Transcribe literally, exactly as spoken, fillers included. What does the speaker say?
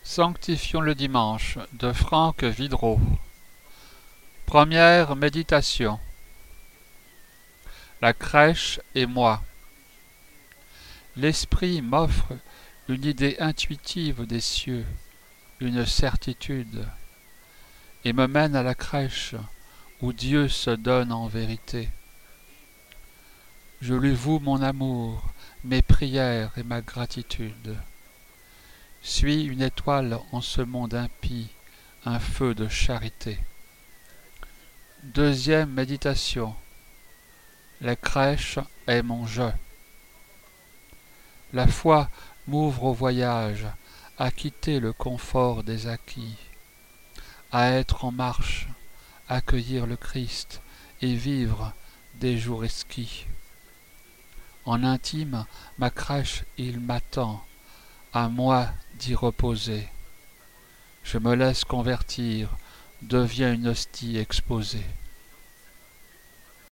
Sanctifions le dimanche de Franck Vidreau. Première méditation. La crèche et moi. L'Esprit m'offre une idée intuitive des cieux, une certitude, et me mène à la crèche où Dieu se donne en vérité. Je lui voue mon amour, mes prières et ma gratitude. Suis une étoile en ce monde impie, un feu de charité. Deuxième méditation. La crèche est mon jeu. La foi m'ouvre au voyage, à quitter le confort des acquis, à être en marche, accueillir le Christ et vivre des jours esquis. En intime, ma crèche, il m'attend, à moi d'y reposer. Je me laisse convertir, deviens une hostie exposée.